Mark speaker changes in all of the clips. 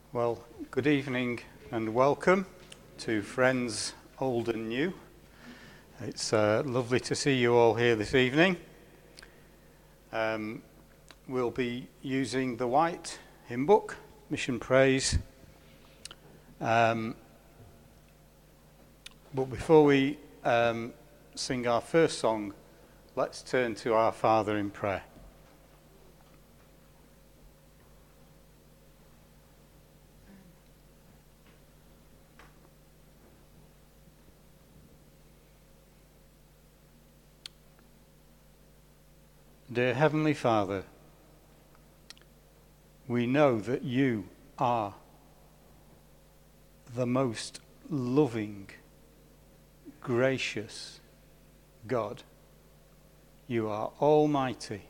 Speaker 1: Well, good evening and welcome to friends old and new. It's lovely to see you all here this evening. We'll be using the White hymn book, Mission Praise. But before we sing our first song, let's turn to our Father in prayer. Dear Heavenly Father, we know that you are the most loving, gracious God. You are almighty.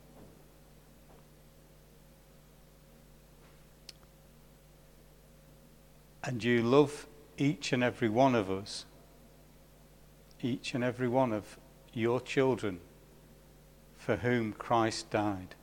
Speaker 1: And you love each and every one of us, each and every one of your children for whom Christ died.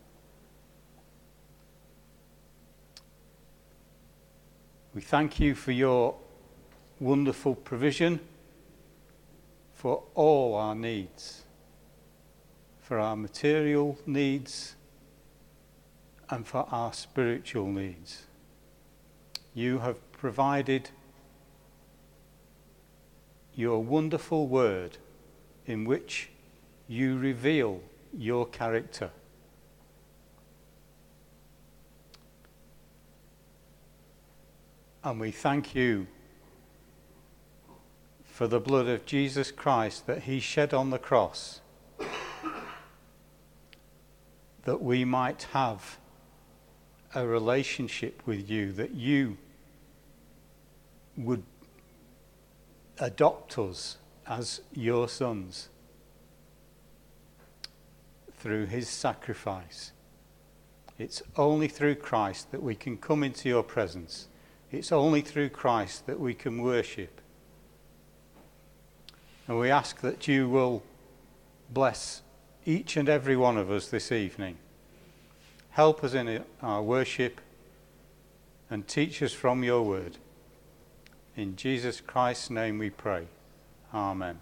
Speaker 1: We thank you for your wonderful provision for all our needs, for our material needs and for our spiritual needs. You have provided your wonderful word in which you reveal your character. And we thank you for the blood of Jesus Christ that he shed on the cross, that we might have a relationship with you, that you would adopt us as your sons through his sacrifice. It's only through Christ that we can come into your presence. It's only through Christ that we can worship. And we ask that you will bless each and every one of us this evening. Help us in our worship and teach us from your word. In Jesus Christ's name we pray. Amen.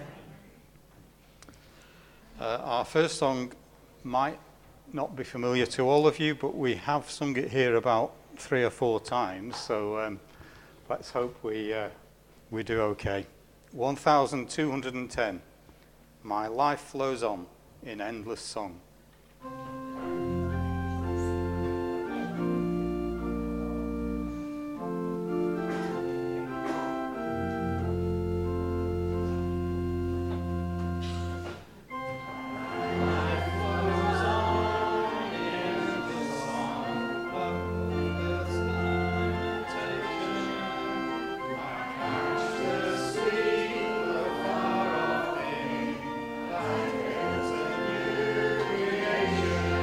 Speaker 1: Our first song might not be familiar to all of you, but we have sung it here about 3 or 4 times, so let's hope we do okay. 1210, My Life Flows On in Endless Song.
Speaker 2: Creation.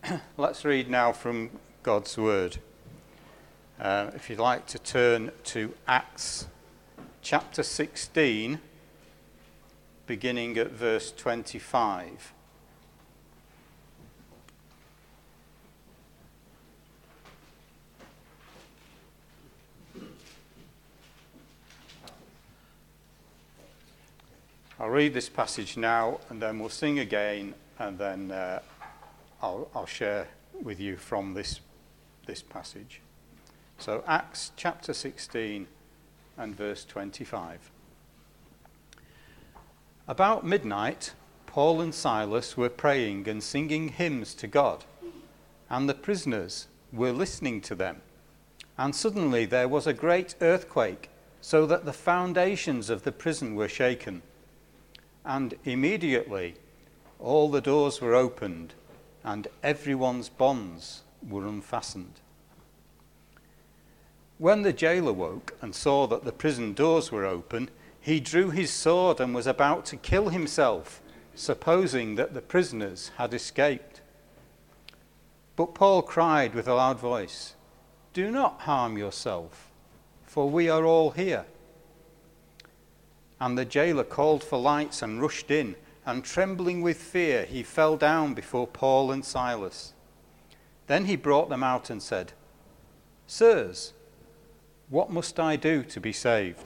Speaker 1: Let's read now from God's Word. If you'd like to turn to Acts chapter 16, beginning at verse 25. I'll read this passage now, and then we'll sing again, and then I'll share with you from this passage. So Acts chapter 16 and verse 25. About midnight, Paul and Silas were praying and singing hymns to God, and the prisoners were listening to them. And suddenly there was a great earthquake, so that the foundations of the prison were shaken. And immediately all the doors were opened, and everyone's bonds were unfastened. When the jailer woke and saw that the prison doors were open, he drew his sword and was about to kill himself, supposing that the prisoners had escaped. But Paul cried with a loud voice, "Do not harm yourself, for we are all here." And the jailer called for lights and rushed in, and trembling with fear, he fell down before Paul and Silas. Then he brought them out and said, "Sirs, what must I do to be saved?"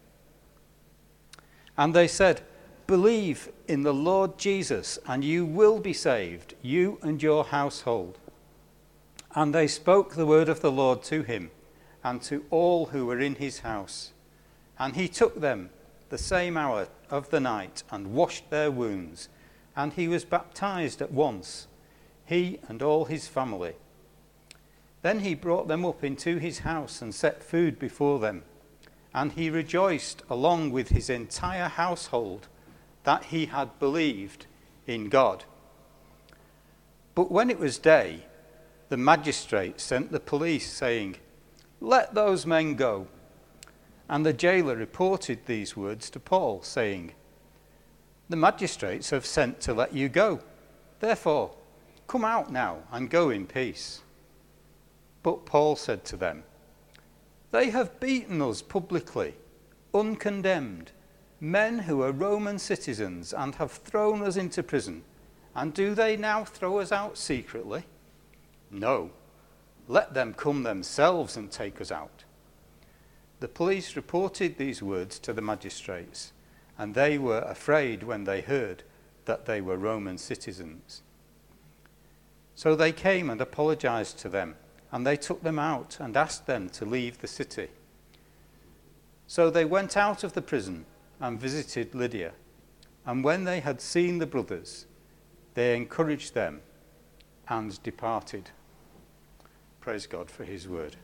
Speaker 1: And they said, "Believe in the Lord Jesus, and you will be saved, you and your household." And they spoke the word of the Lord to him and to all who were in his house. And he took them the same hour of the night and washed their wounds, and he was baptized at once, he and all his family. Then he brought them up into his house and set food before them, and he rejoiced along with his entire household that he had believed in God. But when it was day, the magistrate sent the police, saying, "Let those men go." And the jailer reported these words to Paul, saying, "The magistrates have sent to let you go. Therefore, come out now and go in peace." But Paul said to them, "They have beaten us publicly, uncondemned, men who are Roman citizens, and have thrown us into prison. And do they now throw us out secretly? No, let them come themselves and take us out." The police reported these words to the magistrates, and they were afraid when they heard that they were Roman citizens. So they came and apologized to them, and they took them out and asked them to leave the city. So they went out of the prison and visited Lydia, and when they had seen the brothers, they encouraged them and departed. Praise God for his word.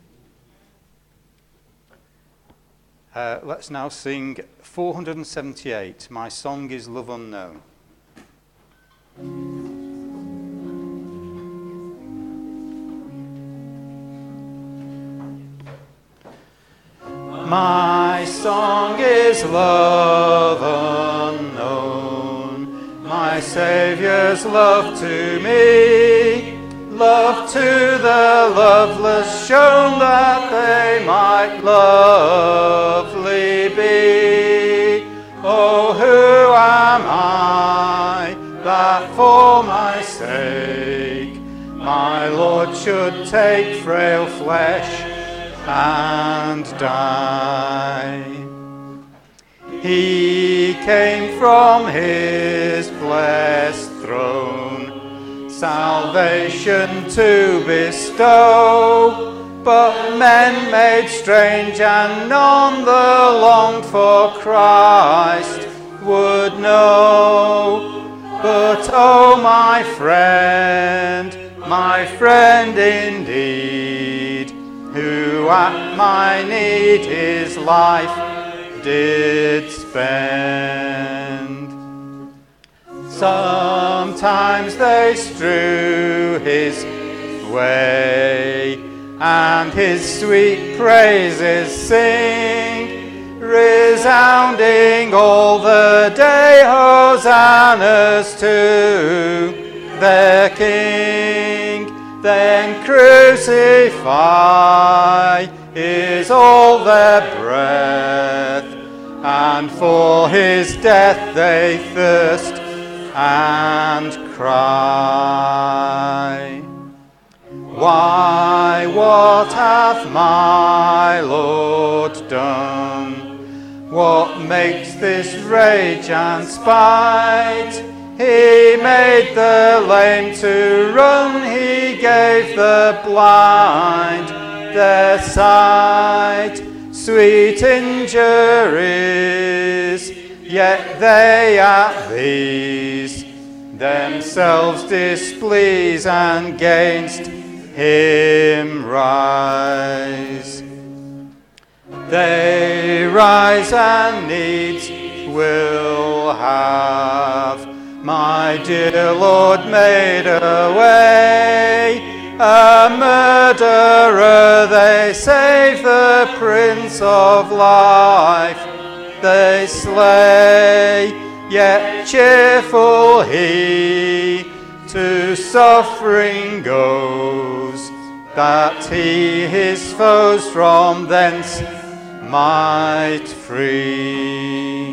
Speaker 1: Let's now sing 478, "My Song is Love Unknown." My song is love unknown, my Saviour's love to me, love to the loveless shown that they might lovely be. Oh, who am I that for my sake my Lord should take frail flesh and die? He came from his blessed throne salvation to bestow, but men made strange and none the longed for Christ would know. But oh, my friend indeed, who at my need his life did spend. Sometimes they strew his way, and his sweet praises sing, resounding all the day, hosannas to their King. then crucify is all their breath, and for his death they thirst and cry. Why, what hath my Lord done? What makes this rage and spite? He made the lame to run, he gave the blind their sight. Sweet injuries, yet they at these themselves displease, and gainst him rise. They rise and needs will have my dear Lord made a way. A murderer they save, the Prince of Life they slay, yet cheerful he to suffering goes, that he his foes from thence might free.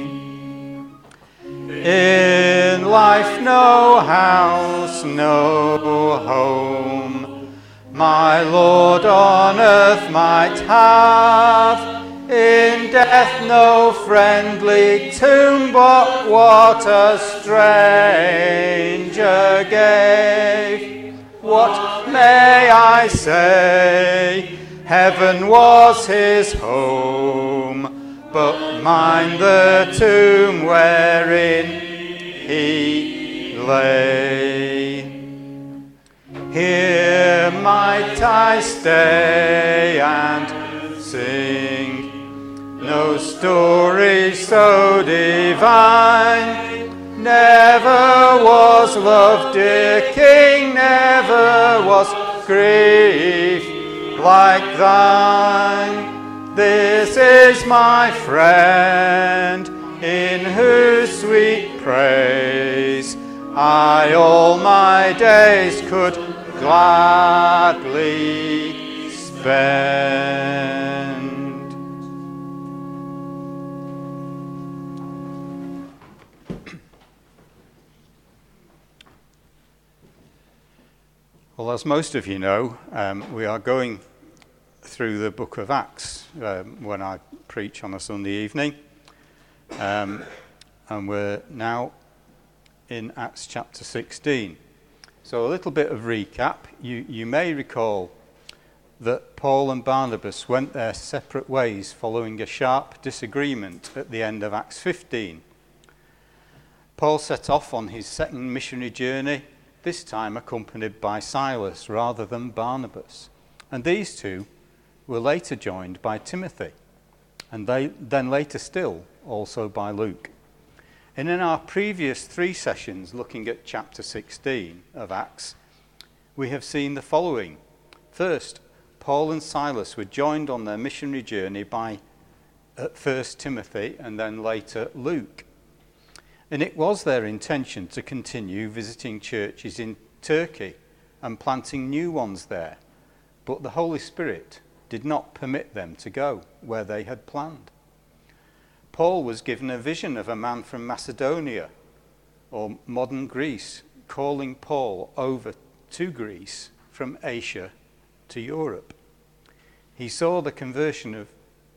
Speaker 1: In life no house, no home, my Lord on earth might have. In death no friendly tomb, but what a stranger gave. What may I say? Heaven was his home, but mine the tomb wherein he lay. Here might I stay and sing no story so divine. Never was love, dear King, never was grief like thine. This is my friend, in whose sweet praise I all my days could gladly spend. Well, as most of you know, we are going through the book of Acts when I preach on a Sunday evening. And we're now in Acts chapter 16. So a little bit of recap. You may recall that Paul and Barnabas went their separate ways following a sharp disagreement at the end of Acts 15. Paul set off on his second missionary journey, this time accompanied by Silas rather than Barnabas. And these two were later joined by Timothy, and then later still also by Luke. And in our previous 3 sessions looking at chapter 16 of Acts, we have seen the following. First, Paul and Silas were joined on their missionary journey by at first Timothy and then later Luke. And it was their intention to continue visiting churches in Turkey and planting new ones there, but the Holy Spirit did not permit them to go where they had planned. Paul was given a vision of a man from Macedonia, or modern Greece, calling Paul over to Greece from Asia to Europe. We saw the conversion of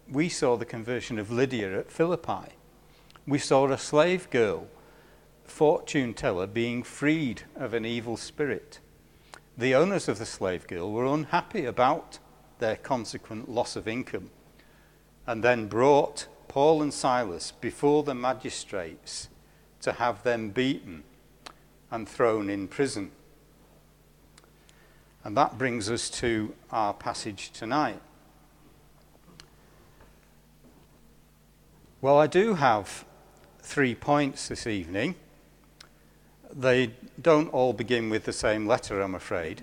Speaker 1: Lydia at Philippi. We saw a slave girl, fortune teller, being freed of an evil spirit. The owners of the slave girl were unhappy about their consequent loss of income, and then brought Paul and Silas before the magistrates to have them beaten and thrown in prison. And that brings us to our passage tonight. Well, I do have 3 points this evening. They don't all begin with the same letter, I'm afraid.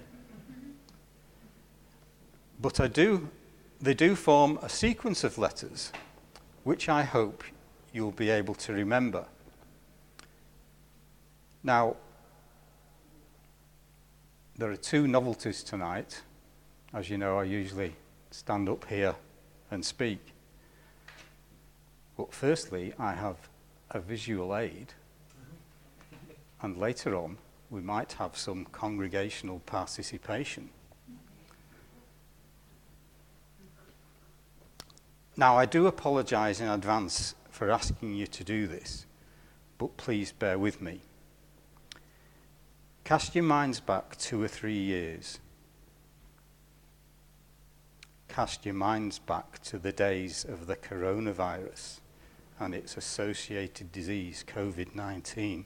Speaker 1: But they do form a sequence of letters, which I hope you'll be able to remember. Now, There are two novelties tonight. As you know, I usually stand up here and speak. But firstly, I have a visual aid, and later on, we might have some congregational participation. Now, I do apologise in advance for asking you to do this, but please bear with me. Cast your minds back 2 or 3 years. Cast your minds back to the days of the coronavirus and its associated disease, COVID-19.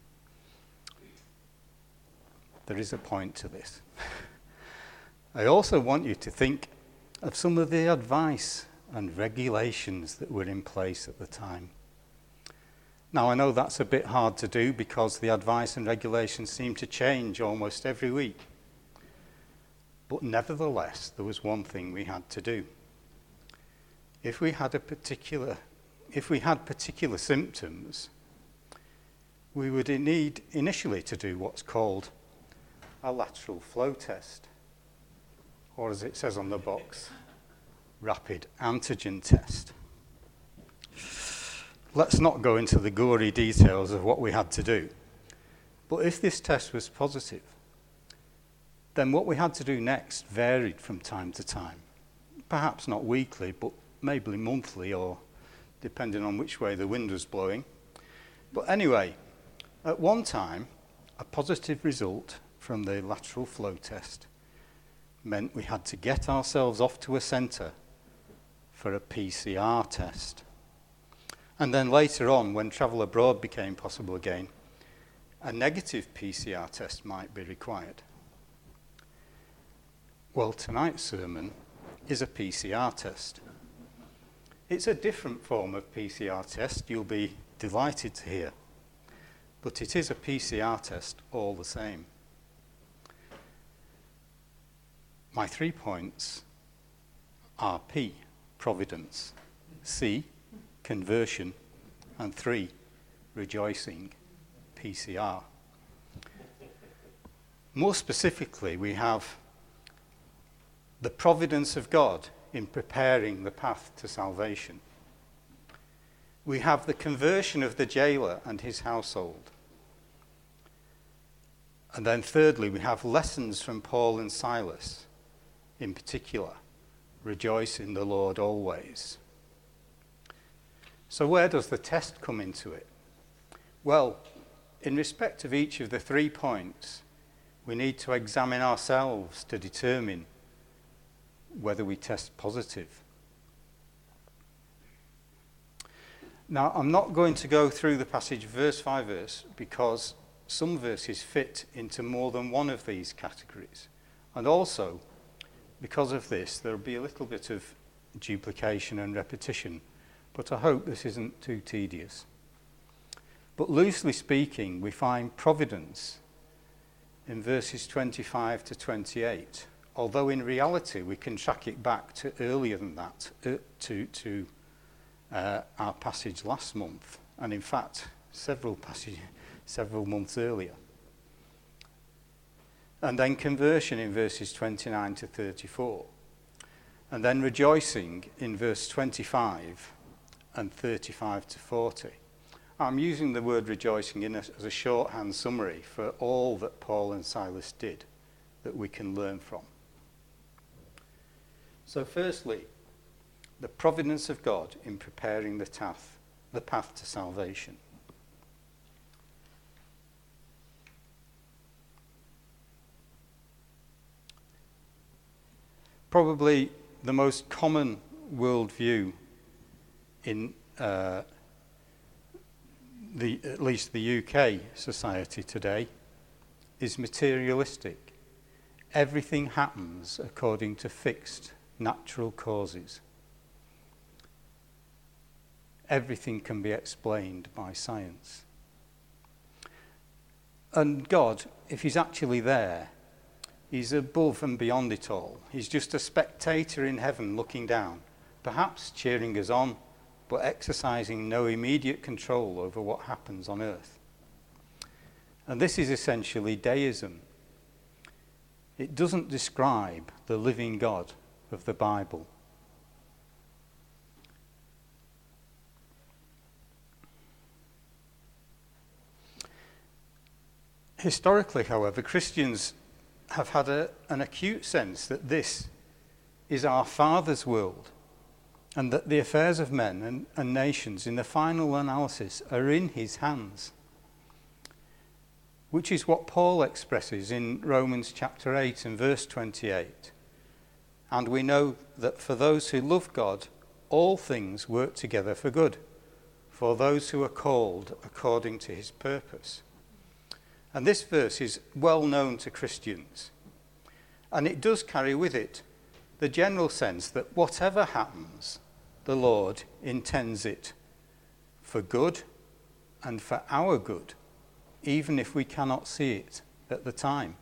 Speaker 1: There is a point to this. I also want you to think of some of the advice and regulations that were in place at the time. Now, I know that's a bit hard to do because the advice and regulations seem to change almost every week. But nevertheless, there was one thing we had to do. If we had particular symptoms, we would need initially to do what's called a lateral flow test, or as it says on the box, rapid antigen test. Let's not go into the gory details of what we had to do. But if this test was positive, then what we had to do next varied from time to time. Perhaps not weekly, but maybe monthly, or depending on which way the wind was blowing. But anyway, at one time, a positive result from the lateral flow test meant we had to get ourselves off to a centre for a PCR test. And then later on, when travel abroad became possible again, a negative PCR test might be required. Well, tonight's sermon is a PCR test. It's a different form of PCR test, you'll be delighted to hear. But it is a PCR test all the same. My 3 points are P, providence, C, conversion, and 3, rejoicing, PCR. More specifically, we have the providence of God in preparing the path to salvation. We have the conversion of the jailer and his household. And then thirdly, we have lessons from Paul and Silas, in particular, rejoice in the Lord always. So where does the test come into it? Well, in respect of each of the 3 points, we need to examine ourselves to determine whether we test positive. Now, I'm not going to go through the passage verse by verse because some verses fit into more than one of these categories. And also, because of this, there'll be a little bit of duplication and repetition, but I hope this isn't too tedious. But loosely speaking, we find providence in verses 25 to 28, although in reality we can track it back to earlier than that, to our passage last month, and in fact several months earlier. And then conversion in verses 29 to 34, and then rejoicing in verse 25 and 35 to 40. I'm using the word rejoicing as a shorthand summary for all that Paul and Silas did that we can learn from. So firstly, the providence of God in preparing the path to salvation. Probably the most common worldview in at least the UK society today is materialistic. Everything happens according to fixed natural causes. Everything can be explained by science. And God, if he's actually there, he's above and beyond it all. He's just a spectator in heaven looking down, perhaps cheering us on, but exercising no immediate control over what happens on earth. And this is essentially deism. It doesn't describe the living God of the Bible. Historically, however, Christians have had an acute sense that this is our Father's world, and that the affairs of men and nations in the final analysis are in his hands, which is what Paul expresses in Romans chapter 8 and verse 28. And we know that for those who love God, all things work together for good, for those who are called according to his purpose. And this verse is well known to Christians, and it does carry with it the general sense that whatever happens, the Lord intends it for good and for our good, even if we cannot see it at the time.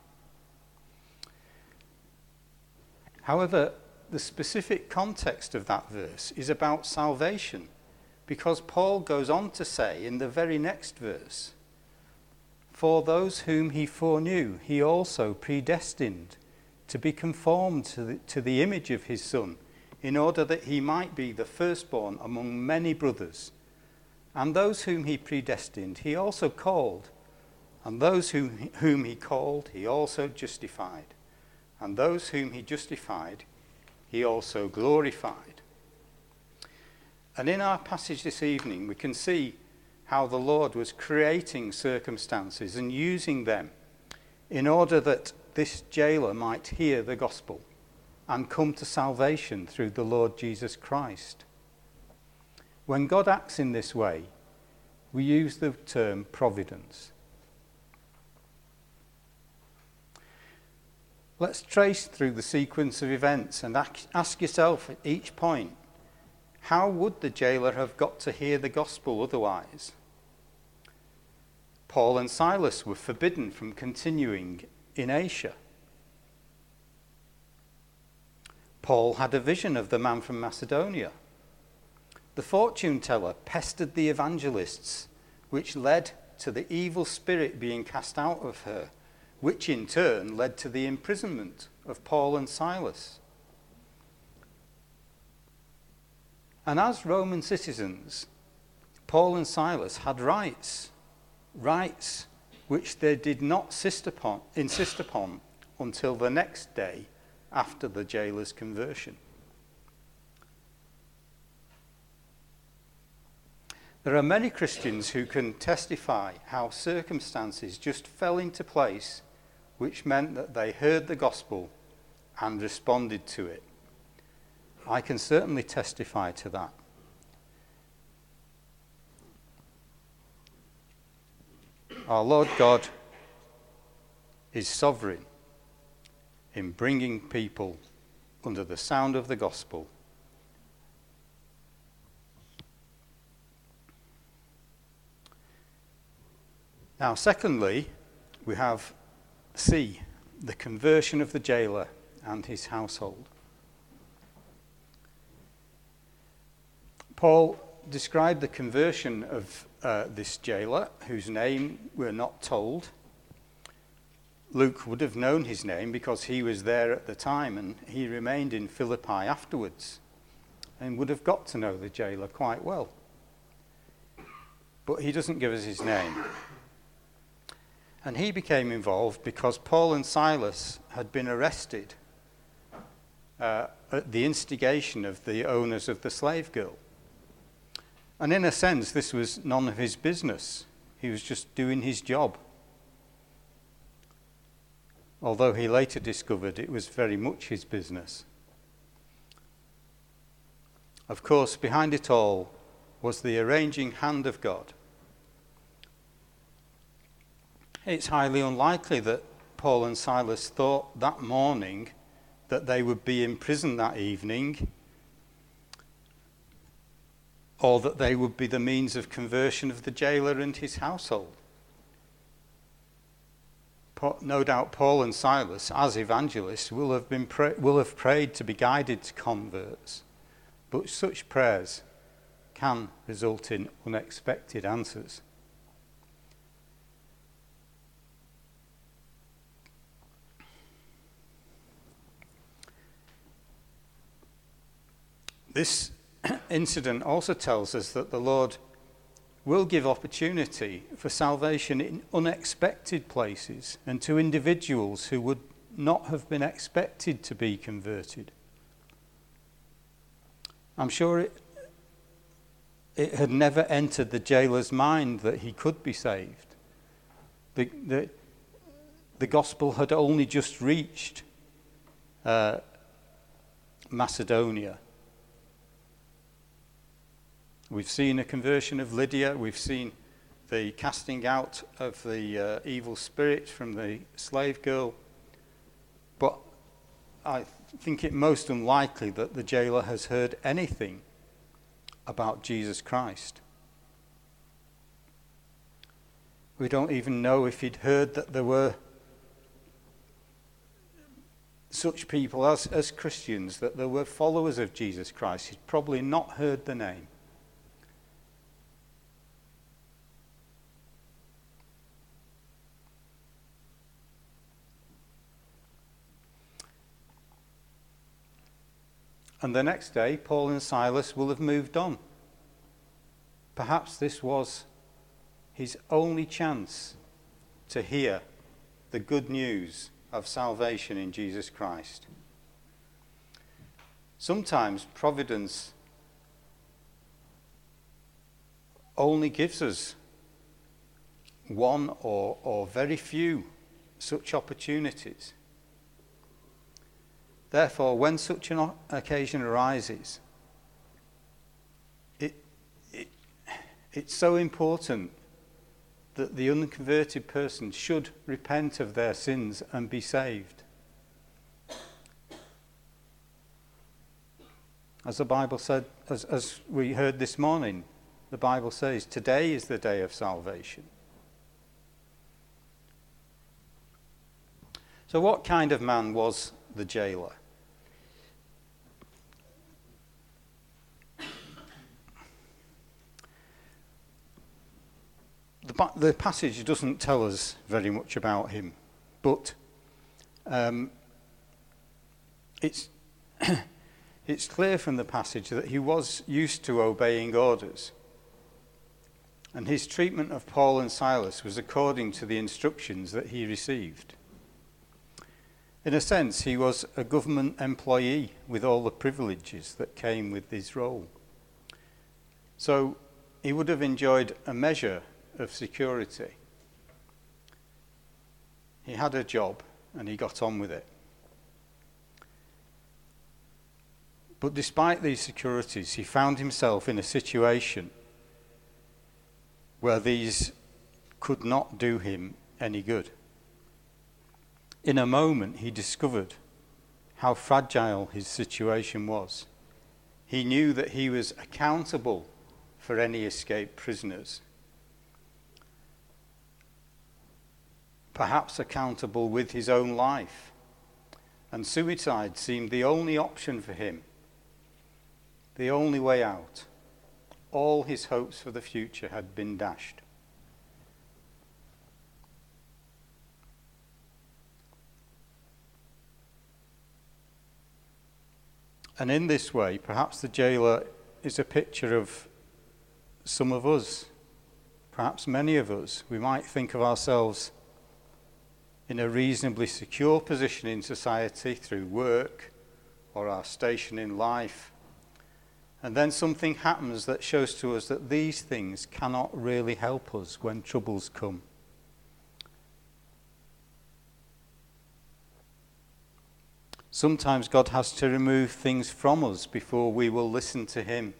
Speaker 1: However, the specific context of that verse is about salvation, because Paul goes on to say in the very next verse, "For those whom he foreknew, he also predestined to be conformed to the image of his Son, in order that he might be the firstborn among many brothers. And those whom he predestined, he also called. And those whom he called, he also justified. And those whom he justified, he also glorified." And in our passage this evening, we can see how the Lord was creating circumstances and using them in order that this jailer might hear the gospel and come to salvation through the Lord Jesus Christ. When God acts in this way, we use the term providence. Let's trace through the sequence of events and ask yourself at each point, how would the jailer have got to hear the gospel otherwise? Paul and Silas were forbidden from continuing in Asia. Paul had a vision of the man from Macedonia. The fortune teller pestered the evangelists, which led to the evil spirit being cast out of her, which in turn led to the imprisonment of Paul and Silas. And as Roman citizens, Paul and Silas had rights which they did not insist upon until the next day after the jailer's conversion. There are many Christians who can testify how circumstances just fell into place, which meant that they heard the gospel and responded to it. I can certainly testify to that. Our Lord God is sovereign in bringing people under the sound of the gospel. Now, secondly, we have C, the conversion of the jailer and his household. Paul described the conversion of this jailer, whose name we're not told. Luke would have known his name because he was there at the time, and he remained in Philippi afterwards and would have got to know the jailer quite well. But he doesn't give us his name. And he became involved because Paul and Silas had been arrested at the instigation of the owners of the slave girl. And in a sense, this was none of his business. He was just doing his job. Although he later discovered it was very much his business. Of course, behind it all was the arranging hand of God. It's highly unlikely that Paul and Silas thought that morning that they would be in prison that evening, or that they would be the means of conversion of the jailer and his household. No doubt Paul and Silas, as evangelists, will have prayed to be guided to converts, but such prayers can result in unexpected answers. This incident also tells us that the Lord will give opportunity for salvation in unexpected places and to individuals who would not have been expected to be converted. I'm sure it had never entered the jailer's mind that he could be saved. The gospel had only just reached Macedonia. We've seen a conversion of Lydia. We've seen the casting out of the evil spirit from the slave girl. But I think it most unlikely that the jailer has heard anything about Jesus Christ. We don't even know if he'd heard that there were such people as Christians, that there were followers of Jesus Christ. He'd probably not heard the name. And the next day, Paul and Silas will have moved on. Perhaps this was his only chance to hear the good news of salvation in Jesus Christ. Sometimes providence only gives us one or very few such opportunities. Therefore, when such an occasion arises, it's so important that the unconverted person should repent of their sins and be saved. As the Bible said, as we heard this morning, the Bible says, today is the day of salvation. So what kind of man was the jailer? The passage doesn't tell us very much about him, but it's it's clear from the passage that he was used to obeying orders, and his treatment of Paul and Silas was according to the instructions that he received. In a sense, he was a government employee with all the privileges that came with his role. So he would have enjoyed a measure of security. He had a job and he got on with it. But despite these securities, he found himself in a situation where these could not do him any good. In a moment, he discovered how fragile his situation was. He knew that he was accountable for any escaped prisoners, perhaps accountable with his own life, and suicide seemed the only option for him, the only way out. All his hopes for the future had been dashed. And in this way, perhaps the jailer is a picture of some of us, perhaps many of us. We might think of ourselves in a reasonably secure position in society through work or our station in life. And then something happens that shows to us that these things cannot really help us when troubles come. Sometimes God has to remove things from us before we will listen to him.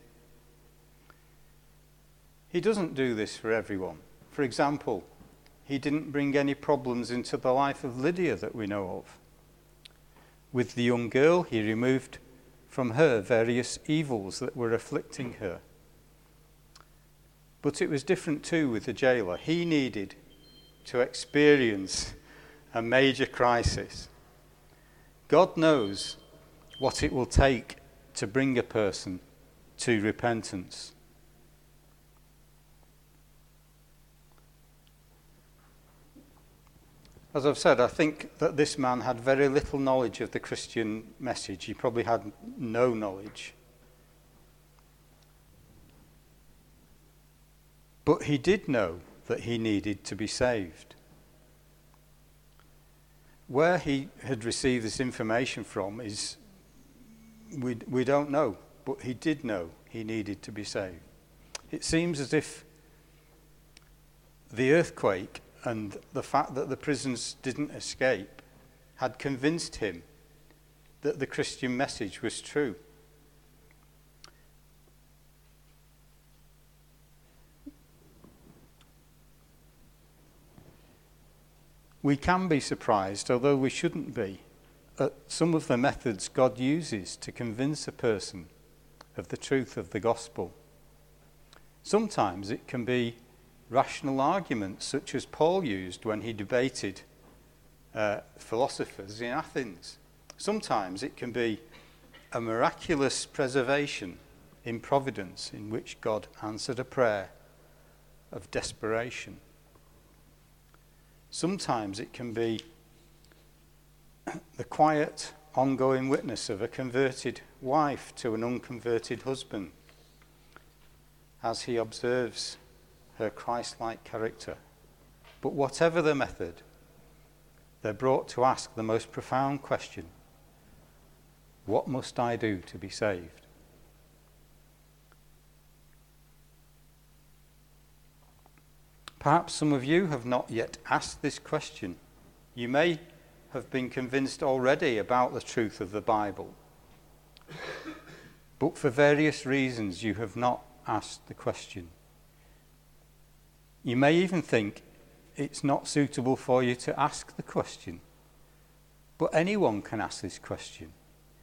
Speaker 1: He doesn't do this for everyone. For example, he didn't bring any problems into the life of Lydia that we know of. With the young girl, he removed from her various evils that were afflicting her. But it was different too with the jailer. He needed to experience a major crisis. God knows what it will take to bring a person to repentance. As I've said, I think that this man had very little knowledge of the Christian message. He probably had no knowledge. But he did know that he needed to be saved. Where he had received this information from is, we don't know, but he did know he needed to be saved. It seems as if the earthquake and the fact that the prisoners didn't escape had convinced him that the Christian message was true. We can be surprised, although we shouldn't be, at some of the methods God uses to convince a person of the truth of the gospel. Sometimes it can be rational arguments, such as Paul used when he debated philosophers in Athens. Sometimes it can be a miraculous preservation in providence in which God answered a prayer of desperation. Sometimes it can be the quiet, ongoing witness of a converted wife to an unconverted husband as he observes her Christ-like character. But whatever the method, they're brought to ask the most profound question: what must I do to be saved? Perhaps some of you have not yet asked this question. You may have been convinced already about the truth of the Bible, but for various reasons you have not asked the question. You may even think it's not suitable for you to ask the question, but anyone can ask this question.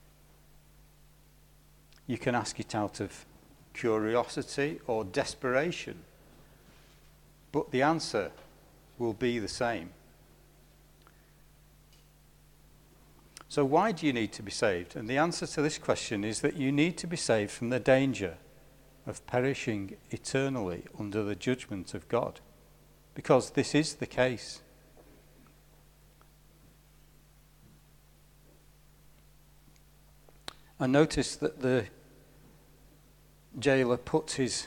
Speaker 1: You can ask it out of curiosity or desperation, but the answer will be the same. So why do you need to be saved? And the answer to this question is that you need to be saved from the danger of perishing eternally under the judgment of God, because this is the case. I notice that the jailer put his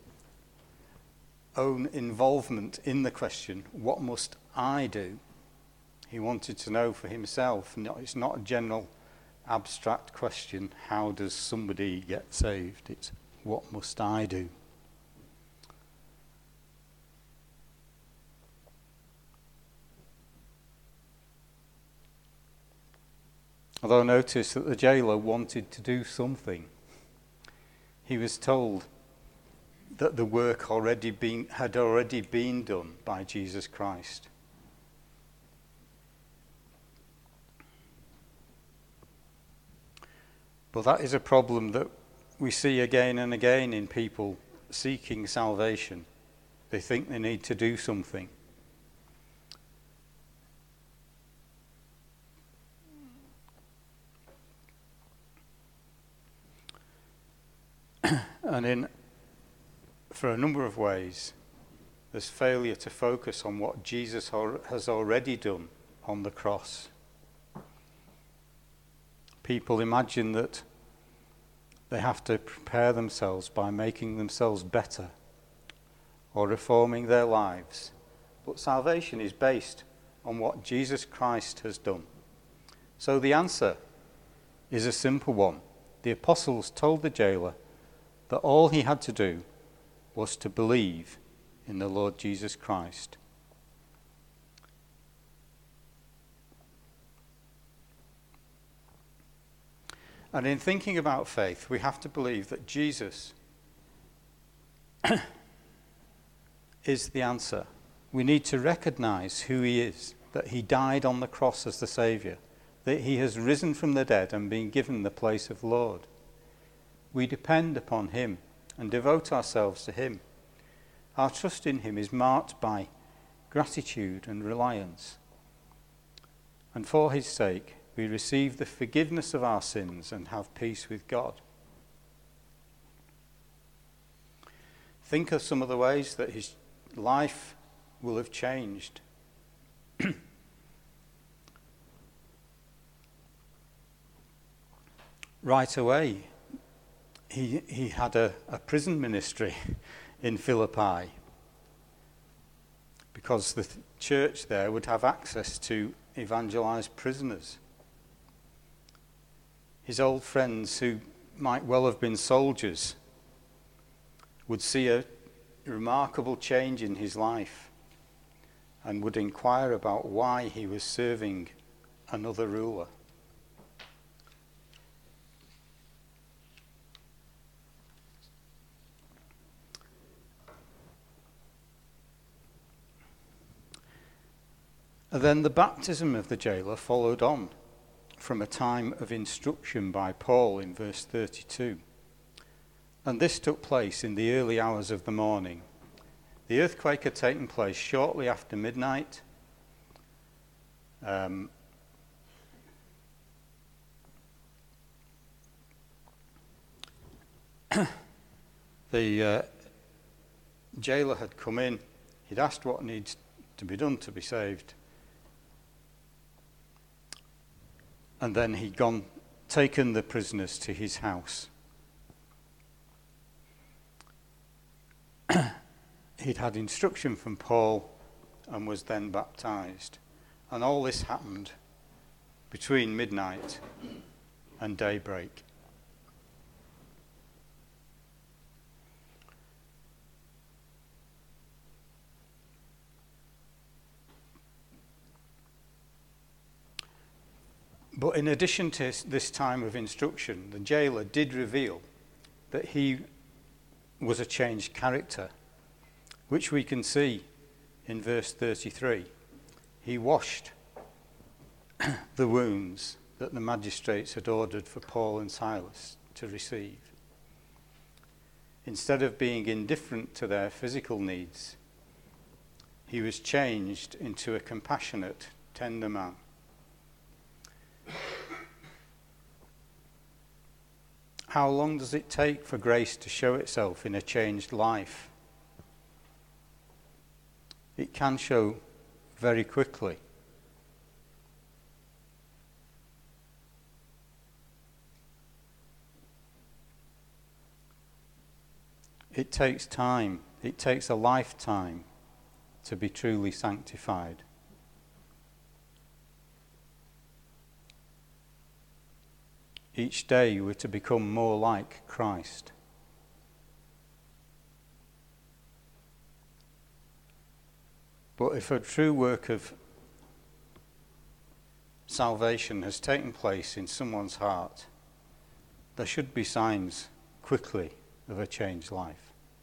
Speaker 1: own involvement in the question, what must I do? He wanted to know for himself. It's not a general abstract question, how does somebody get saved? It's what must I do? Although notice that the jailer wanted to do something. He was told that the work had already been done by Jesus Christ. But that is a problem that we see again and again in people seeking salvation. They think they need to do something. And for a number of ways, there's failure to focus on what Jesus has already done on the cross. People imagine that they have to prepare themselves by making themselves better or reforming their lives. But salvation is based on what Jesus Christ has done. So the answer is a simple one. The apostles told the jailer that all he had to do was to believe in the Lord Jesus Christ. And in thinking about faith, we have to believe that Jesus is the answer. We need to recognize who he is, that he died on the cross as the Saviour, that he has risen from the dead and been given the place of Lord. We depend upon him and devote ourselves to him. Our trust in him is marked by gratitude and reliance. And for his sake, we receive the forgiveness of our sins and have peace with God. Think of some of the ways that his life will have changed. Right away, he had a prison ministry in Philippi. because the church there would have access to evangelized prisoners. His old friends, who might well have been soldiers, would see a remarkable change in his life and would inquire about why he was serving another ruler. And then the baptism of the jailer followed on from a time of instruction by Paul in verse 32. And this took place in the early hours of the morning. The earthquake had taken place shortly after midnight. The jailer had come in. He'd asked what needs to be done to be saved. And then he'd taken the prisoners to his house. He'd had instruction from Paul and was then baptized. And all this happened between midnight and daybreak. But in addition to this time of instruction, the jailer did reveal that he was a changed character, which we can see in verse 33. He washed the wounds that the magistrates had ordered for Paul and Silas to receive. Instead of being indifferent to their physical needs, he was changed into a compassionate, tender man. How long does it take for grace to show itself in a changed life? It can show very quickly. It takes time. It takes a lifetime to be truly sanctified. Each day we're to become more like Christ. But if a true work of salvation has taken place in someone's heart, there should be signs quickly of a changed life.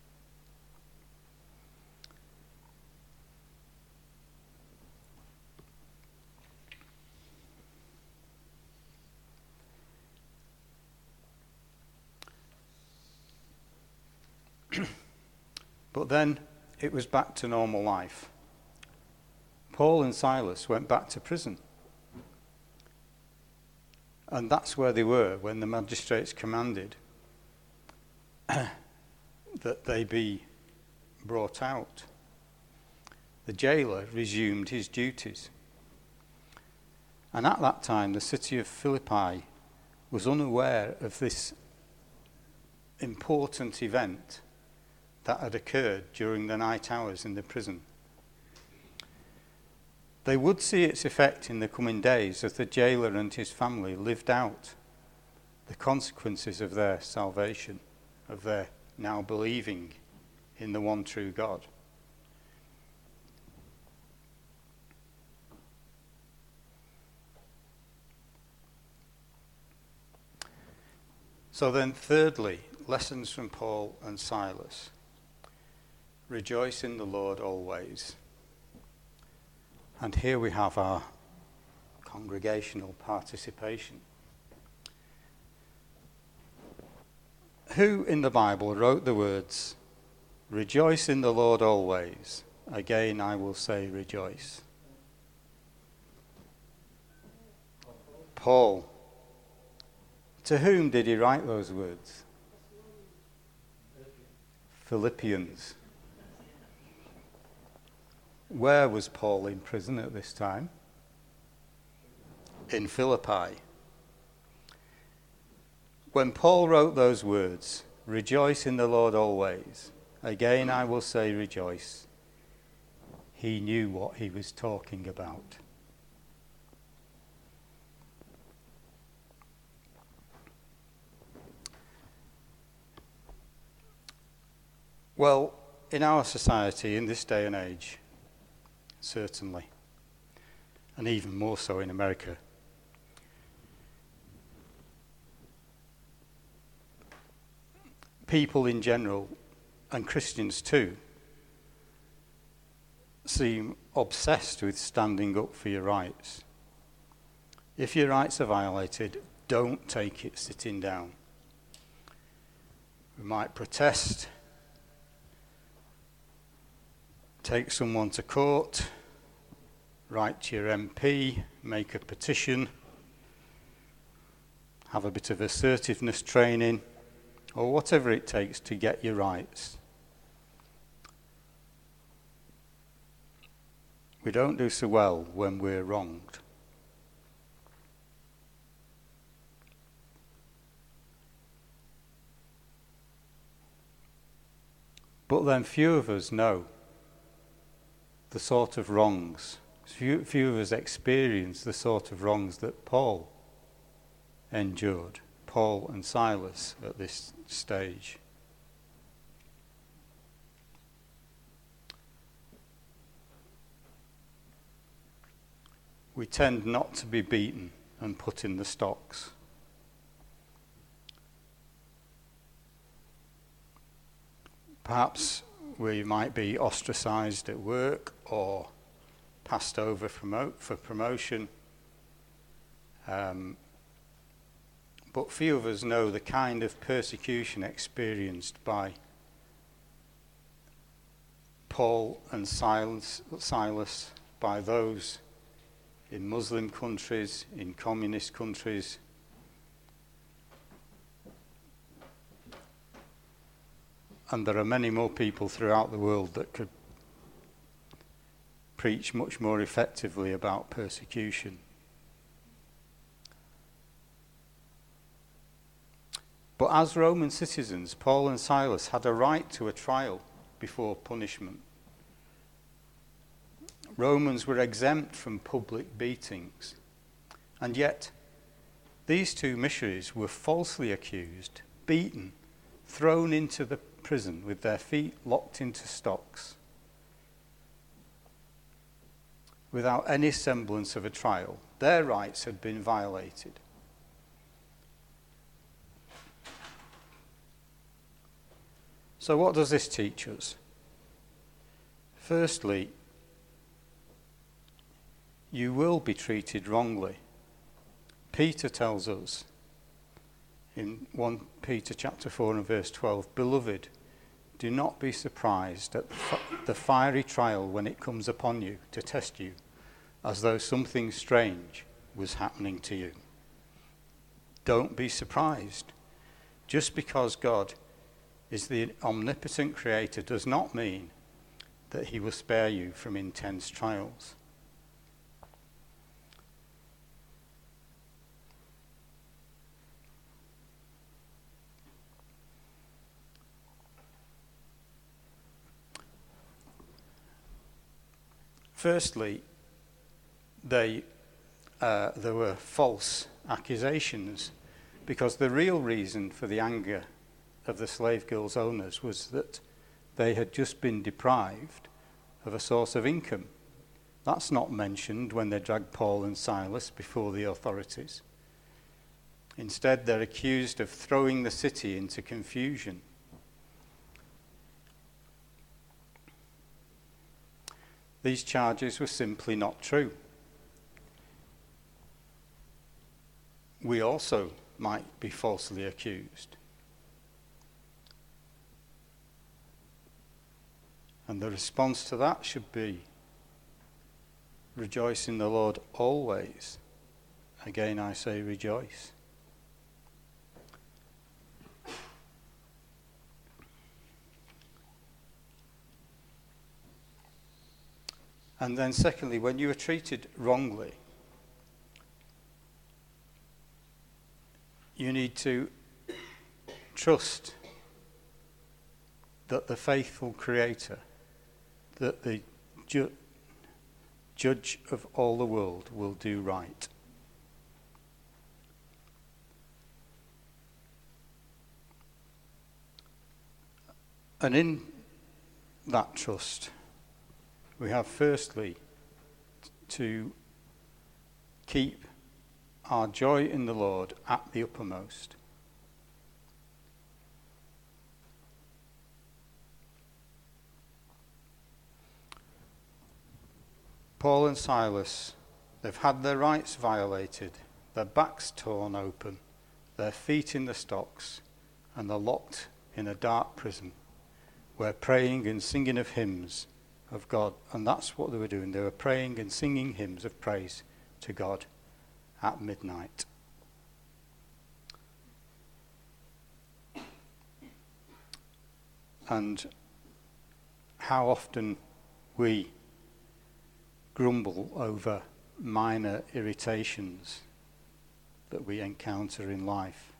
Speaker 1: But then it was back to normal life. Paul and Silas went back to prison. And that's where they were when the magistrates commanded that they be brought out. The jailer resumed his duties. And at that time, the city of Philippi was unaware of this important event that had occurred during the night hours in the prison. They would see its effect in the coming days as the jailer and his family lived out the consequences of their salvation, of their now believing in the one true God. So then, thirdly, lessons from Paul and Silas. Rejoice in the Lord always. And here we have our congregational participation. Who in the Bible wrote the words, "Rejoice in the Lord always. Again I will say rejoice"? Paul. To whom did he write those words? Philippians. Where was Paul in prison at this time? In Philippi. When Paul wrote those words, "Rejoice in the Lord always. Again I will say rejoice," he knew what he was talking about. Well, in our society, in this day and age, certainly, and even more so in America, people in general, and Christians too, seem obsessed with standing up for your rights. If your rights are violated, don't take it sitting down. We might protest, take someone to court, write to your MP, make a petition, have a bit of assertiveness training, or whatever it takes to get your rights. We don't do so well when we're wronged. But then few of us know the sort of wrongs, few of us experience the sort of wrongs that Paul endured, Paul and Silas at this stage. We tend not to be beaten and put in the stocks. Perhaps we might be ostracized at work or passed over for promotion. But few of us know the kind of persecution experienced by Paul and Silas, by those in Muslim countries, in communist countries. And there are many more people throughout the world that could preach much more effectively about persecution. But as Roman citizens, Paul and Silas had a right to a trial before punishment. Romans were exempt from public beatings, and yet these two missionaries were falsely accused, beaten, thrown into the prison with their feet locked into stocks, without any semblance of a trial. Their rights had been violated. So what does this teach us? Firstly, you will be treated wrongly. Peter tells us in 1 Peter chapter 4 and verse 12, "Beloved, do not be surprised at the fiery trial when it comes upon you to test you, as though something strange was happening to you." Don't be surprised. Just because God is the omnipotent creator does not mean that he will spare you from intense trials. Firstly, there were false accusations, because the real reason for the anger of the slave girls' owners was that they had just been deprived of a source of income. That's not mentioned when they dragged Paul and Silas before the authorities. Instead, they're accused of throwing the city into confusion. These charges were simply not true. We also might be falsely accused. And the response to that should be, rejoice in the Lord always. Again, I say rejoice. And then secondly, when you are treated wrongly, you need to trust that the faithful Creator, that the Judge of all the world, will do right. And in that trust, we have firstly to keep our joy in the Lord at the uppermost. Paul and Silas, they've had their rights violated, their backs torn open, their feet in the stocks, and they're locked in a dark prison where praying and singing of hymns of God. And that's what they were doing. They were praying and singing hymns of praise to God at midnight. And how often we grumble over minor irritations that we encounter in life.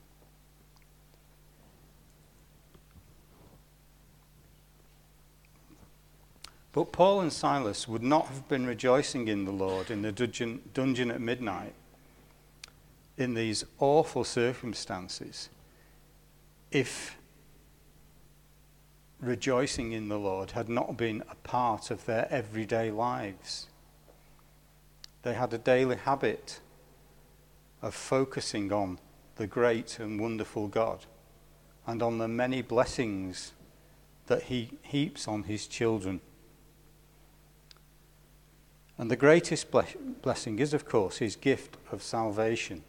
Speaker 1: But Paul and Silas would not have been rejoicing in the Lord in the dungeon at midnight in these awful circumstances if rejoicing in the Lord had not been a part of their everyday lives. They had a daily habit of focusing on the great and wonderful God and on the many blessings that he heaps on his children. And the greatest blessing is, of course, his gift of salvation.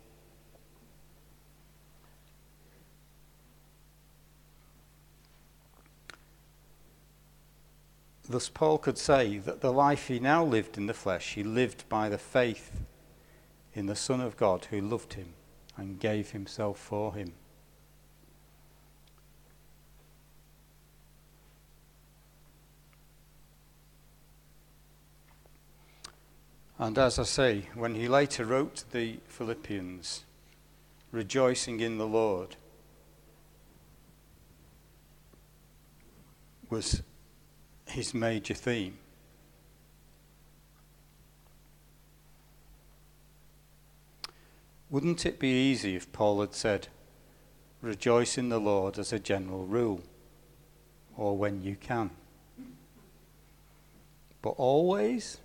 Speaker 1: Thus Paul could say that the life he now lived in the flesh, he lived by the faith in the Son of God who loved him and gave himself for him. And as I say, when he later wrote to the Philippians, rejoicing in the Lord was his major theme. Wouldn't it be easy if Paul had said, rejoice in the Lord as a general rule, or when you can? But always?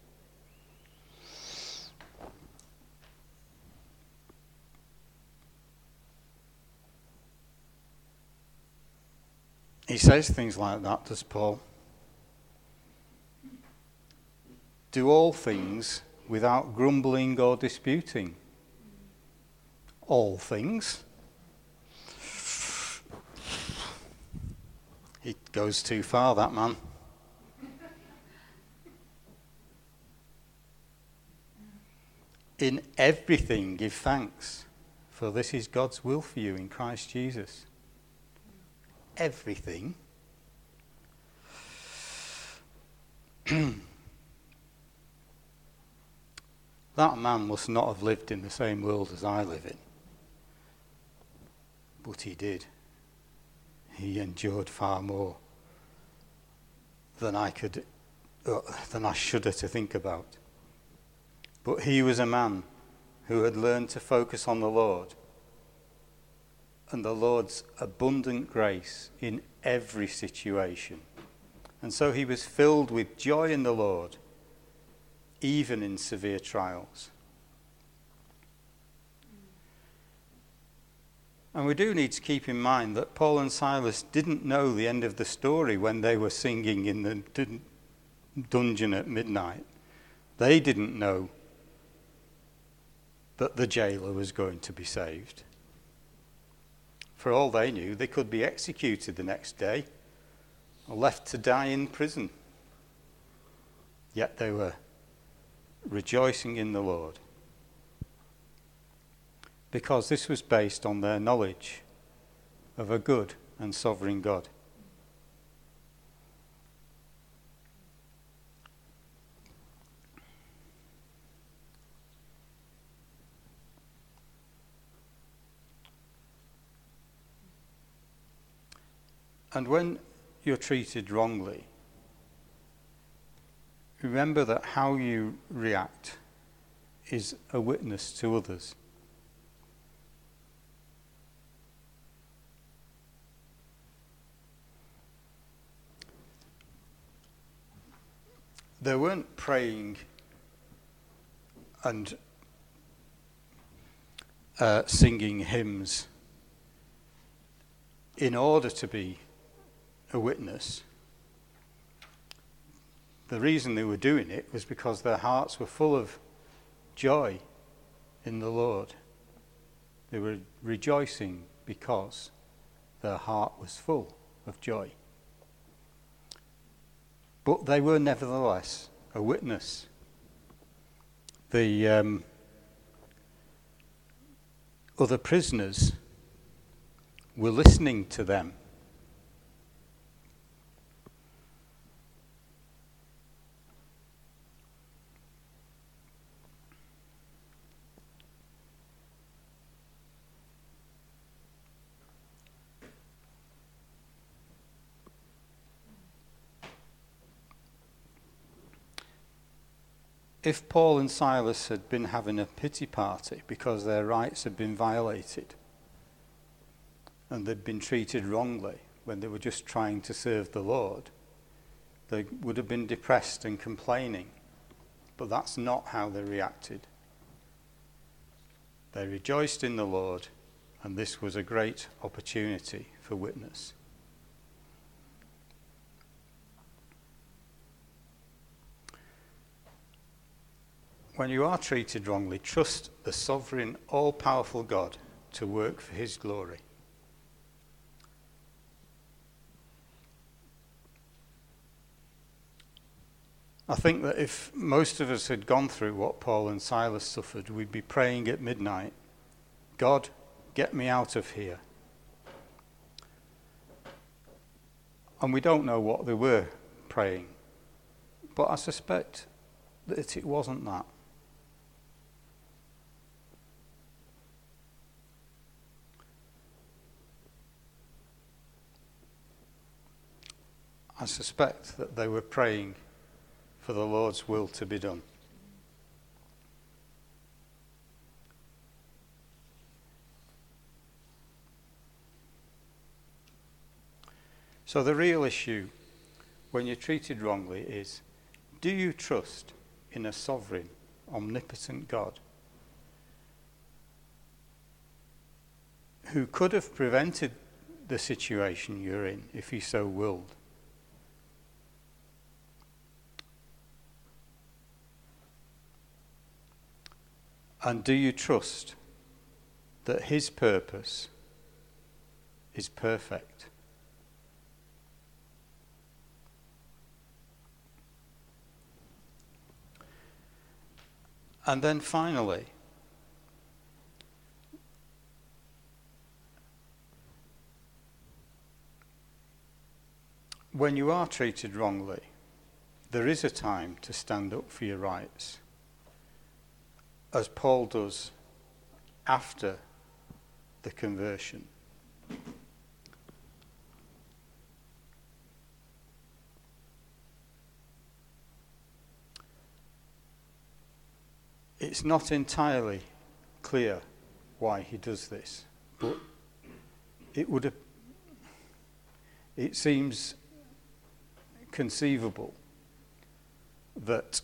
Speaker 1: He says things like that, does Paul? Do all things without grumbling or disputing. All things. He goes too far, that man. In everything give thanks, for this is God's will for you in Christ Jesus. Everything. That man must not have lived in the same world as I live in. But he did. He endured far more than I shudder to think about. But he was a man who had learned to focus on the Lord and the Lord's abundant grace in every situation. And so he was filled with joy in the Lord, even in severe trials. And we do need to keep in mind that Paul and Silas didn't know the end of the story when they were singing in the dungeon at midnight. They didn't know that the jailer was going to be saved. For all they knew, they could be executed the next day or left to die in prison. Yet they were rejoicing in the Lord, because this was based on their knowledge of a good and sovereign God. And when you're treated wrongly, remember that how you react is a witness to others. They weren't praying and singing hymns in order to be a witness. The reason they were doing it was because their hearts were full of joy in the Lord. They were rejoicing because their heart was full of joy. But they were nevertheless a witness. The other prisoners were listening to them. If Paul and Silas had been having a pity party because their rights had been violated and they'd been treated wrongly when they were just trying to serve the Lord, they would have been depressed and complaining. But that's not how they reacted. They rejoiced in the Lord, and this was a great opportunity for witness. When you are treated wrongly, trust the sovereign, all-powerful God to work for his glory. I think that if most of us had gone through what Paul and Silas suffered, we'd be praying at midnight, God, get me out of here. And we don't know what they were praying, but I suspect that it wasn't that. I suspect that they were praying for the Lord's will to be done. So the real issue when you're treated wrongly is, do you trust in a sovereign, omnipotent God who could have prevented the situation you're in if he so willed? And do you trust that his purpose is perfect? And then finally, when you are treated wrongly, there is a time to stand up for your rights, as Paul does after the conversion. It's not entirely clear why he does this, but it seems conceivable that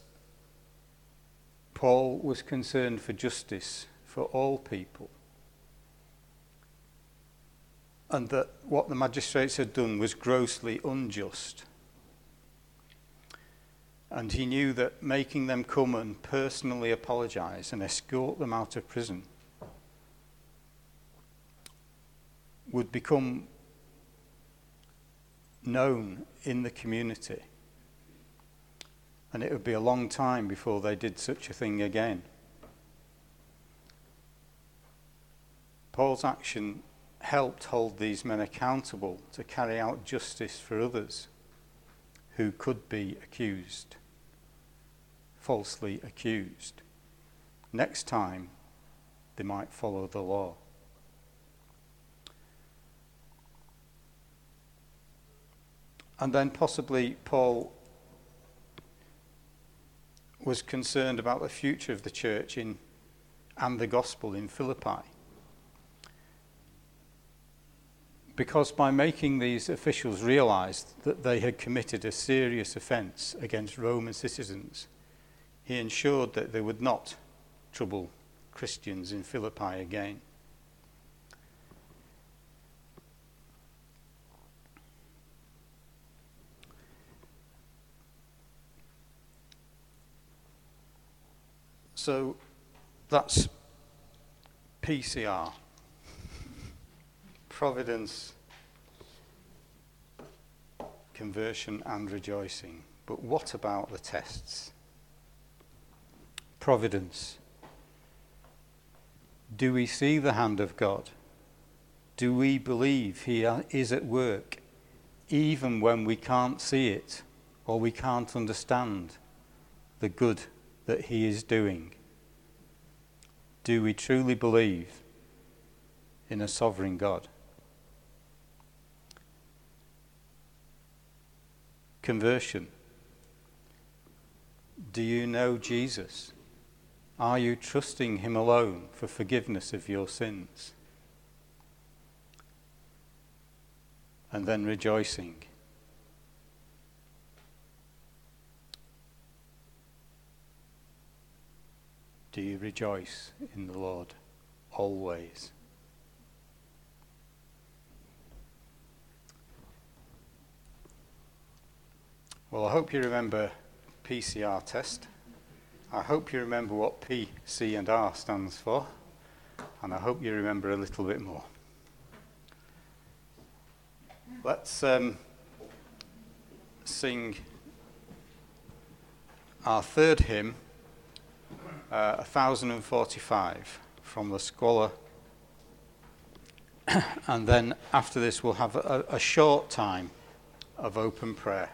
Speaker 1: Paul was concerned for justice for all people, and that what the magistrates had done was grossly unjust. And he knew that making them come and personally apologize and escort them out of prison would become known in the community. And it would be a long time before they did such a thing again. Paul's action helped hold these men accountable to carry out justice for others who could be accused, falsely accused. Next time, they might follow the law. And then possibly Paul was concerned about the future of the church and the gospel in Philippi. Because by making these officials realise that they had committed a serious offence against Roman citizens, he ensured that they would not trouble Christians in Philippi again. So that's PCR. Providence, conversion and rejoicing. But what about the tests? Providence. Do we see the hand of God? Do we believe he is at work even when we can't see it or we can't understand the good that he is doing? Do we truly believe in a sovereign God? Conversion. Do you know Jesus? Are you trusting him alone for forgiveness of your sins? And then rejoicing. Do you rejoice in the Lord always? Well, I hope you remember PCR test. I hope you remember what P, C and R stands for. And I hope you remember a little bit more. Let's sing our third hymn, 1045, from the Squalor. And then after this we'll have a short time of open prayer.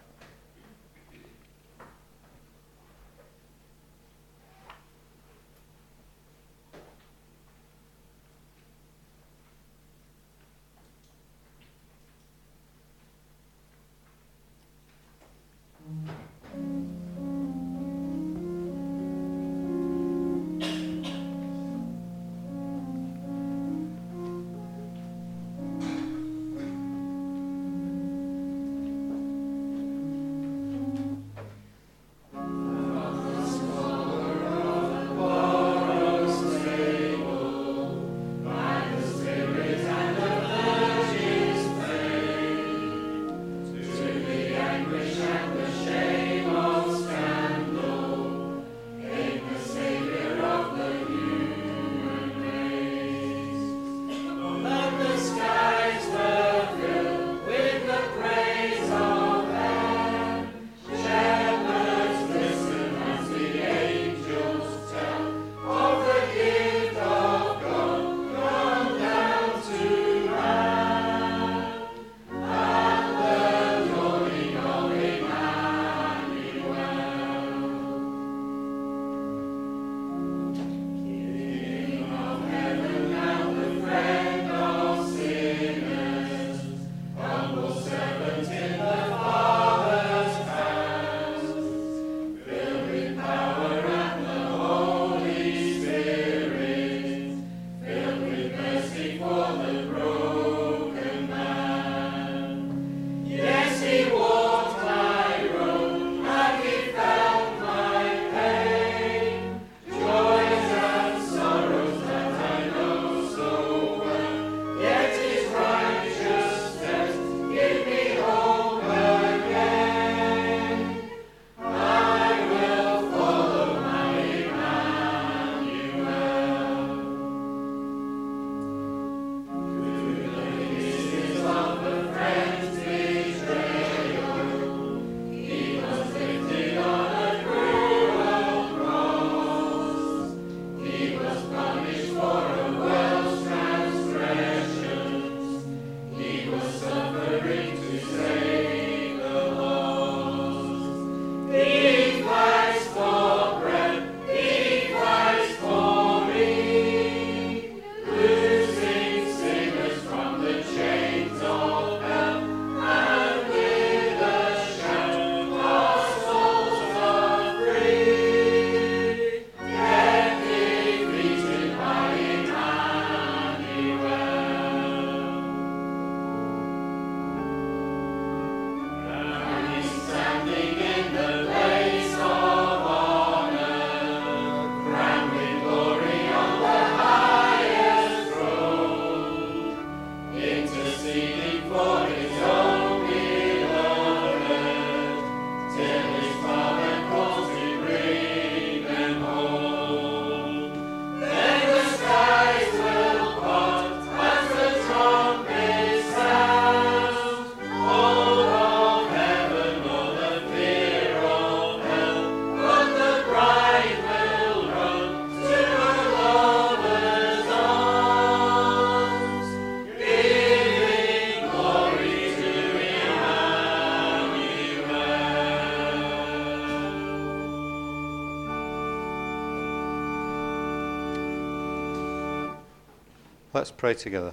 Speaker 1: Let's pray together.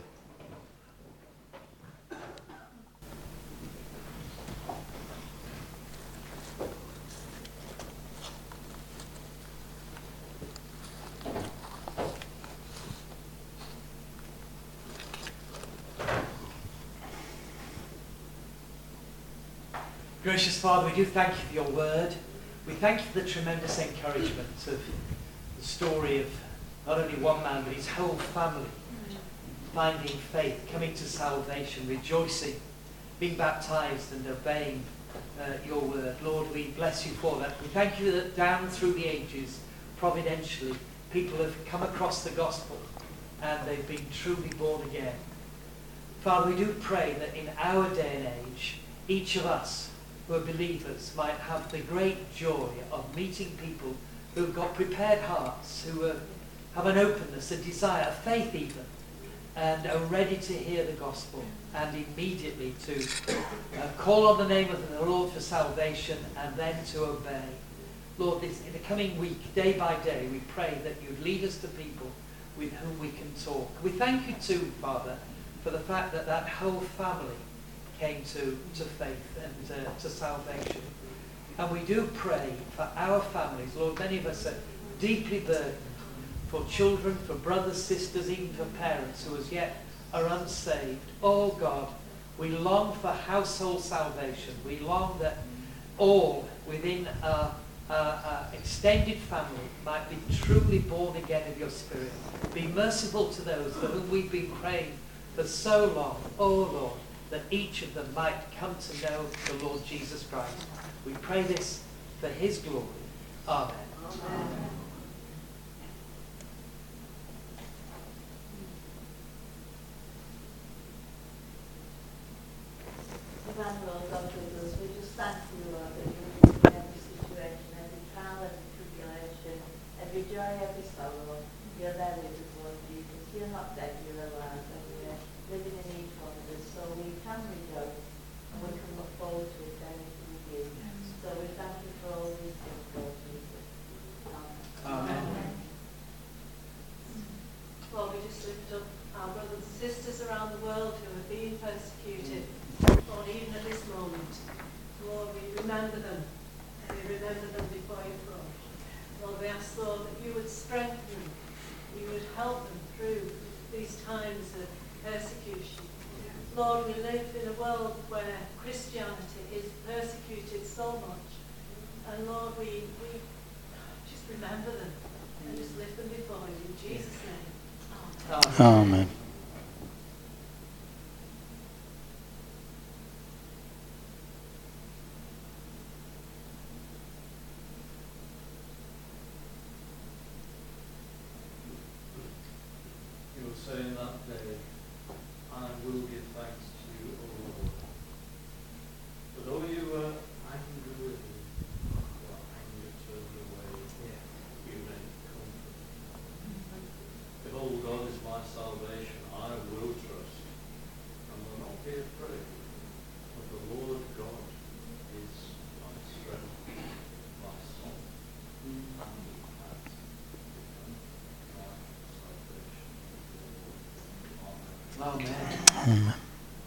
Speaker 2: Gracious Father, we do thank you for your word. We thank you for the tremendous encouragement of the story of not only one man, but his whole family finding faith, coming to salvation, rejoicing, being baptized and obeying your word. Lord, we bless you for that. We thank you that down through the ages, providentially, people have come across the gospel and they've been truly born again. Father, we do pray that in our day and age, each of us who are believers might have the great joy of meeting people who've got prepared hearts, who have an openness, a desire, a faith even, and are ready to hear the gospel and immediately to call on the name of the Lord for salvation and then to obey. Lord, in the coming week, day by day, we pray that you'd lead us to people with whom we can talk. We thank you too, Father, for the fact that that whole family came to faith and to salvation. And we do pray for our families. Lord, many of us are deeply burdened for children, for brothers, sisters, even for parents who as yet are unsaved. Oh God, we long for household salvation. We long that all within our extended family might be truly born again of your Spirit. Be merciful to those for whom we've been praying for so long. Oh Lord, that each of them might come to know the Lord Jesus Christ. We pray this for his glory. Amen. Amen.
Speaker 3: Emmanuel, God with us, we just thank you, Lord, that you're in every situation, every trial, every tribulation, every joy, every sorrow. You're there with us, Lord Jesus. You're not dead, you're alive, and we're living in each one of us. So we can rejoice, and we can look forward to eternity with you. So we thank you for all these things, Lord Jesus. Amen.
Speaker 2: Amen.
Speaker 4: Lord, we just lift up our brothers and sisters around the world who are being persecuted. Lord, even at this moment, Lord, we remember them, and we remember them before your throne. Lord, we ask, Lord, that you would strengthen them, you would help them through these times of persecution. Lord, we live in a world where Christianity is persecuted so much, and Lord, we just remember them and just lift them before you. In Jesus' name. Amen.
Speaker 1: Amen.
Speaker 5: You will say in that day, I will give thanks to you, O Lord. But though you were angry with me, your anger turned away, you made comfort. Behold, God is my salvation, I will trust, and will not be afraid. For the Lord God is my strength, my song, and he has become my salvation.
Speaker 2: Amen.
Speaker 1: Amen.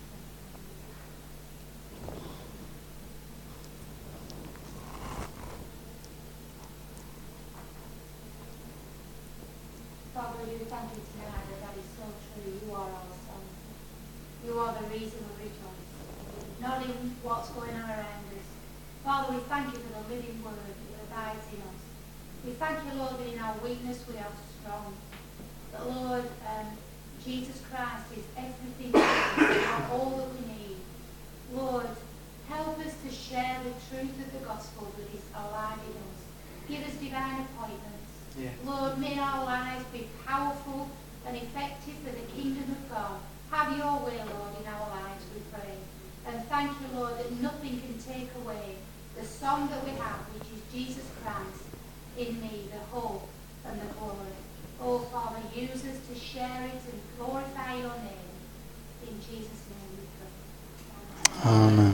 Speaker 6: Father, we do thank you tonight that is so true. You are our son. You are the reason we rejoice, not in what's going on around us. Father, we thank you for the living word that abides in us. We thank you, Lord, that in our weakness we are strong. That, Lord, Jesus Christ is everything and all that we need. Lord, help us to share the truth of the gospel that is alive in us. Give us divine appointments.
Speaker 2: Yeah.
Speaker 6: Lord, may our lives be powerful and effective for the kingdom of God. Have your way, Lord, in our lives, we pray. And thank you, Lord, that nothing can take away the song that we have, which is Jesus Christ in me, the hope and the glory. Oh, Father, use us to share it and glorify your name. In Jesus' name we pray.
Speaker 1: Amen.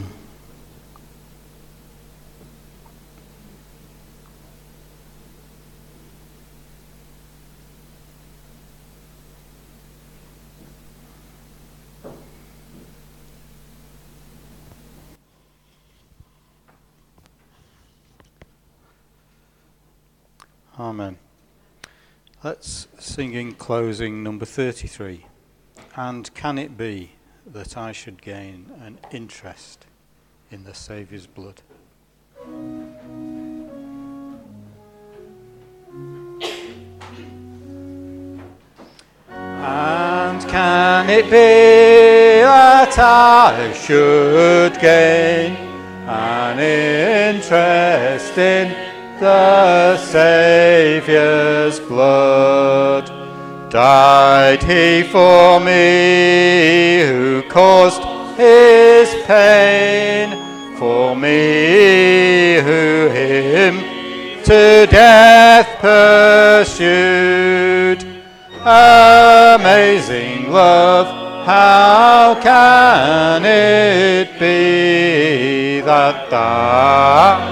Speaker 1: Amen. Let's sing in closing number 33. And can it be that I should gain an interest in the Saviour's blood? And can it be that I should gain an interest in the Saviour's blood? Died he for me who caused his pain, for me who him to death pursued. Amazing love, how can it be that thou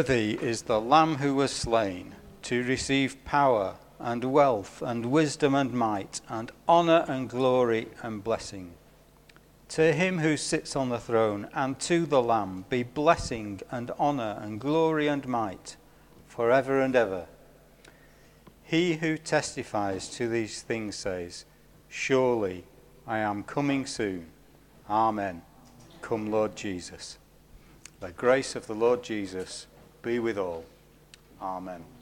Speaker 1: Worthy is the Lamb who was slain to receive power and wealth and wisdom and might and honour and glory and blessing. To him who sits on the throne and to the Lamb be blessing and honour and glory and might forever and ever. He who testifies to these things says, surely I am coming soon. Amen. Come, Lord Jesus. The grace of the Lord Jesus be with all. Amen.